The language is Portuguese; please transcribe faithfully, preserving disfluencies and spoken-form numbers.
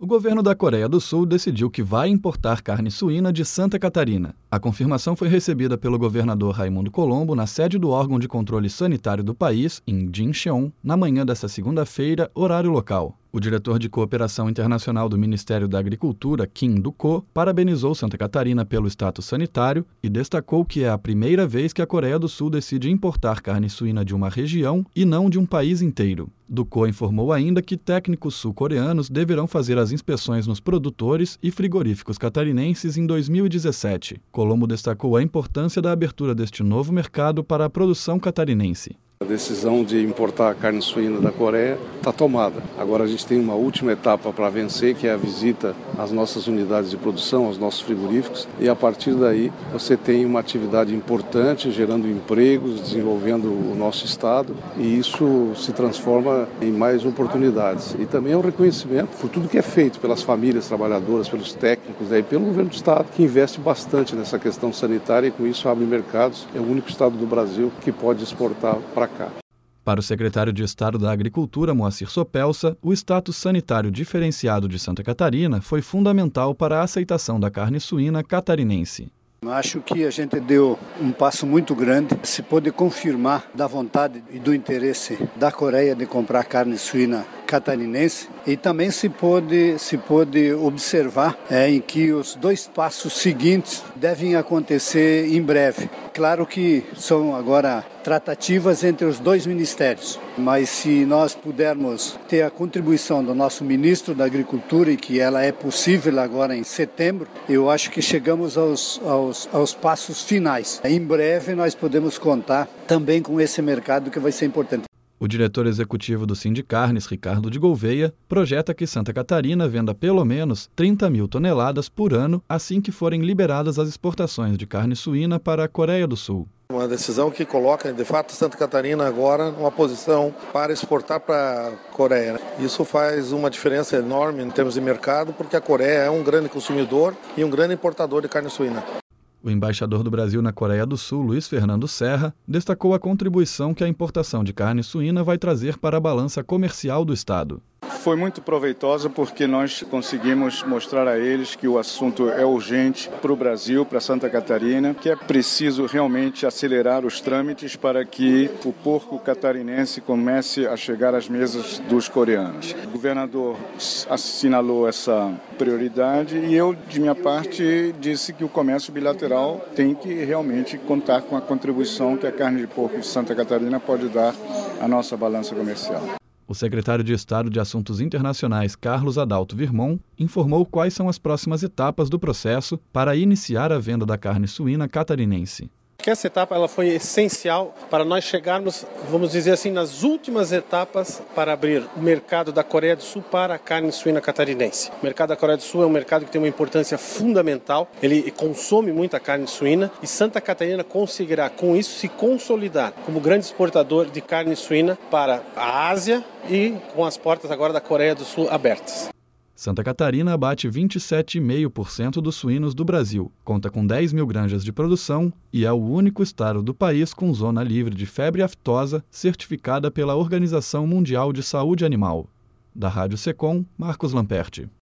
O governo da Coreia do Sul decidiu que vai importar carne suína de Santa Catarina. A confirmação foi recebida pelo governador Raimundo Colombo na sede do órgão de controle sanitário do país, em Jincheon, na manhã desta segunda-feira, horário local. O diretor de Cooperação Internacional do Ministério da Agricultura, Kim Do-ko, parabenizou Santa Catarina pelo status sanitário e destacou que é a primeira vez que a Coreia do Sul decide importar carne suína de uma região e não de um país inteiro. Do-ko informou ainda que técnicos sul-coreanos deverão fazer as inspeções nos produtores e frigoríficos catarinenses em dois mil e dezessete. Colombo destacou a importância da abertura deste novo mercado para a produção catarinense. A decisão de importar a carne suína da Coreia está tomada. Agora a gente tem uma última etapa para vencer, que é a visita às nossas unidades de produção, aos nossos frigoríficos, e a partir daí você tem uma atividade importante, gerando empregos, desenvolvendo o nosso estado, e isso se transforma em mais oportunidades. E também é um reconhecimento por tudo que é feito pelas famílias trabalhadoras, pelos técnicos, e pelo governo do estado, que investe bastante nessa questão sanitária e com isso abre mercados. É o único estado do Brasil que pode exportar para cá. Para o secretário de Estado da Agricultura, Moacir Sopelsa, o status sanitário diferenciado de Santa Catarina foi fundamental para a aceitação da carne suína catarinense. Acho que a gente deu um passo muito grande, se pôde confirmar da vontade e do interesse da Coreia de comprar carne suína catarinense, e também se pôde, se pôde observar é, em que os dois passos seguintes devem acontecer em breve. Claro que são agora tratativas entre os dois ministérios, mas se nós pudermos ter a contribuição do nosso ministro da Agricultura, e que ela é possível agora em setembro, eu acho que chegamos aos, aos, aos passos finais. Em breve nós podemos contar também com esse mercado que vai ser importante. O diretor executivo do Sindicarnes, Ricardo de Gouveia, projeta que Santa Catarina venda pelo menos trinta mil toneladas por ano assim que forem liberadas as exportações de carne suína para a Coreia do Sul. Uma decisão que coloca, de fato, Santa Catarina agora numa posição para exportar para a Coreia. Isso faz uma diferença enorme em termos de mercado, porque a Coreia é um grande consumidor e um grande importador de carne suína. O embaixador do Brasil na Coreia do Sul, Luiz Fernando Serra, destacou a contribuição que a importação de carne suína vai trazer para a balança comercial do Estado. Foi muito proveitosa porque nós conseguimos mostrar a eles que o assunto é urgente para o Brasil, para Santa Catarina, que é preciso realmente acelerar os trâmites para que o porco catarinense comece a chegar às mesas dos coreanos. O governador assinalou essa prioridade e eu, de minha parte, disse que o comércio bilateral tem que realmente contar com a contribuição que a carne de porco de Santa Catarina pode dar à nossa balança comercial. O secretário de Estado de Assuntos Internacionais, Carlos Adalto Virmon, informou quais são as próximas etapas do processo para iniciar a venda da carne suína catarinense. Essa etapa ela foi essencial para nós chegarmos, vamos dizer assim, nas últimas etapas para abrir o mercado da Coreia do Sul para a carne suína catarinense. O mercado da Coreia do Sul é um mercado que tem uma importância fundamental, ele consome muita carne suína e Santa Catarina conseguirá com isso se consolidar como grande exportador de carne suína para a Ásia e com as portas agora da Coreia do Sul abertas. Santa Catarina abate vinte e sete vírgula cinco por cento dos suínos do Brasil, conta com dez mil granjas de produção e é o único estado do país com zona livre de febre aftosa certificada pela Organização Mundial de Saúde Animal. Da Rádio Secom, Marcos Lamperti.